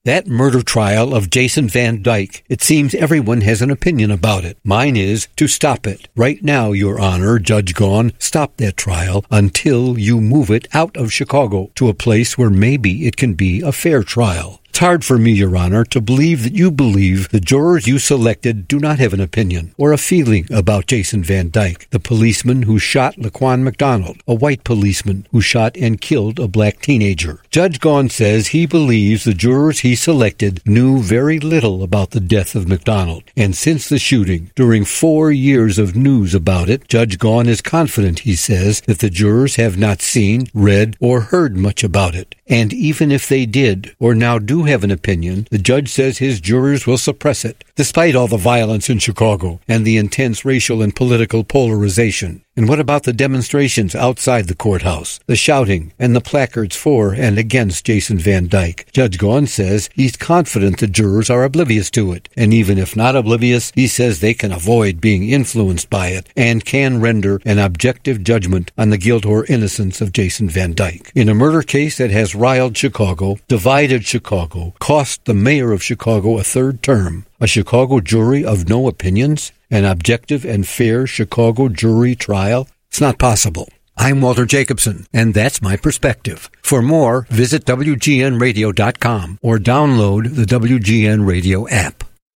That murder trial of Jason Van Dyke, it seems everyone has an opinion about it. Mine is to stop it. Right now, Your Honor, Judge Gahn, stop that trial until you move it out of Chicago to a place where maybe it can be a fair trial. It's hard for me, Your Honor, to believe that you believe the jurors you selected do not have an opinion or a feeling about Jason Van Dyke, the policeman who shot Laquan McDonald, a white policeman who shot and killed a black teenager. Judge Gahn says he believes the jurors he selected knew very little about the death of McDonald. And since the shooting, during 4 years of news about it, Judge Gahn is confident, he says, that the jurors have not seen, read, or heard much about it. And even if they did, or now do have an opinion, the judge says his jurors will suppress it, despite all the violence in Chicago and the intense racial and political polarization. And what about the demonstrations outside the courthouse, the shouting, and the placards for and against Jason Van Dyke? Judge Gahn says he's confident the jurors are oblivious to it, and even if not oblivious, he says they can avoid being influenced by it and can render an objective judgment on the guilt or innocence of Jason Van Dyke. In a murder case that has riled Chicago, divided Chicago, cost the mayor of Chicago a third term, a Chicago jury of no opinions, an objective and fair Chicago jury trial? It's not possible. I'm Walter Jacobson, and that's my perspective. For more, visit WGNradio.com or download the WGN Radio app.